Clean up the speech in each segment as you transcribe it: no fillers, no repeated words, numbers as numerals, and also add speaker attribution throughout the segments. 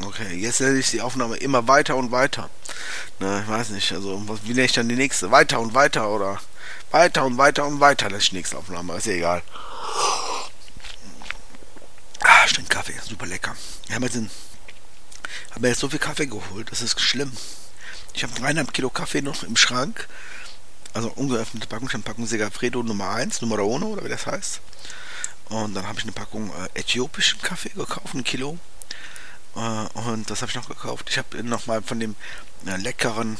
Speaker 1: Okay, jetzt nenne ich die Aufnahme immer weiter und weiter. Ne, ich weiß nicht, also wie nenne ich dann die nächste? Weiter und weiter oder weiter und weiter und weiter, das ist die nächste Aufnahme, ist ja egal. Ah, stimmt, Kaffee, super lecker. Ich habe mir jetzt so viel Kaffee geholt, das ist schlimm. Ich habe 3,5 Kilo Kaffee noch im Schrank. Also ungeöffnete Packung, ich habe eine Packung Segafredo Nummer 1, Numero Uno oder wie das heißt. Und dann habe ich eine Packung äthiopischen Kaffee gekauft, 1 Kilo. Und das habe ich noch gekauft. Ich habe nochmal von dem leckeren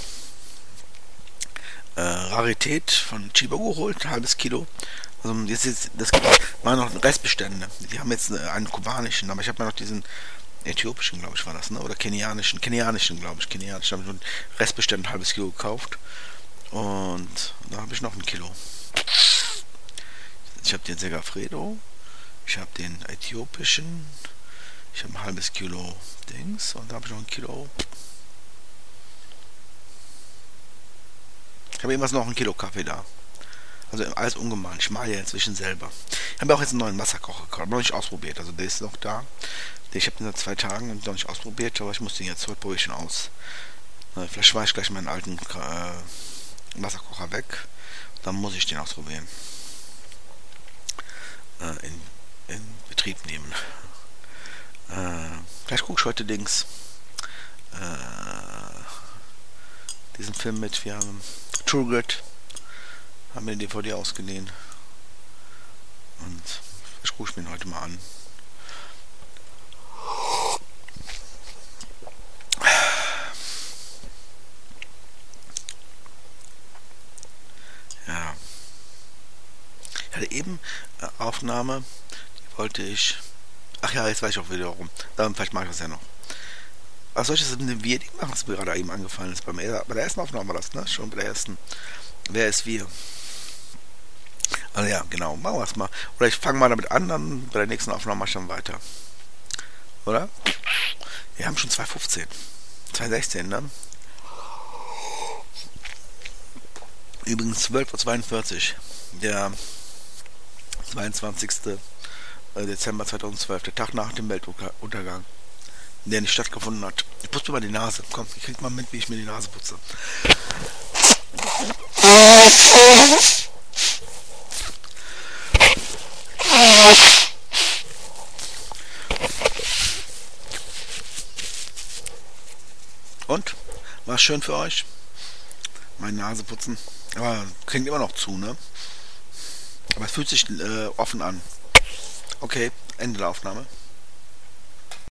Speaker 1: Rarität von Chiba geholt, 1/2 Kilo. Also das waren noch Restbestände. Die haben jetzt einen kubanischen, aber ich habe mir noch diesen äthiopischen, glaube ich, war das, ne? Oder kenianischen, glaube ich, kenianischen. Habe ich einen Restbestand 1/2 Kilo gekauft. Und da habe ich noch 1 Kilo. Ich habe den Segafredo, ich habe den äthiopischen, ich habe 1/2 Kilo Dings und da habe ich noch 1 Kilo. Ich habe irgendwas noch 1 Kilo Kaffee da. Also alles ungemahlen. Ich mache ja inzwischen selber. Ich habe auch jetzt einen neuen Wasserkocher gekauft. Noch nicht ausprobiert. Also der ist noch da. Ich habe den seit 2 Tagen und noch nicht ausprobiert, aber ich muss den jetzt heute probiere ich ihn aus. Vielleicht schmeiße ich gleich meinen alten Wasserkocher weg. Dann muss ich den ausprobieren. In Betrieb nehmen. Vielleicht gucke ich heute Dings. Diesen Film mit. Wir haben True Grit. Haben mir die DVD ausgeliehen. Und ich gucke mir ihn heute mal an. Ja. Ich hatte eben Aufnahme, die wollte ich. Ach ja, jetzt weiß ich auch wieder warum. Dann vielleicht mache ich das ja noch. Was soll ich das mit wir machen, was mir gerade eben angefallen ist. Bei der ersten Aufnahme war das, ne? Schon bei der ersten. Wer ist wir? Also ja, genau, machen wir es mal. Oder ich fange mal damit an, dann bei der nächsten Aufnahme mache ich dann weiter. Oder? Wir haben schon 2015. 2016, ne? Übrigens 12:42 Uhr. Der 22. Dezember 2012, der Tag nach dem Weltuntergang, der nicht stattgefunden hat. Ich putze mir mal die Nase. Komm, ich krieg mal mit, wie ich mir die Nase putze. Und? War es schön für euch? Meine Nase putzen. Aber klingt immer noch zu, ne? Aber es fühlt sich offen an. Okay, Ende der Aufnahme.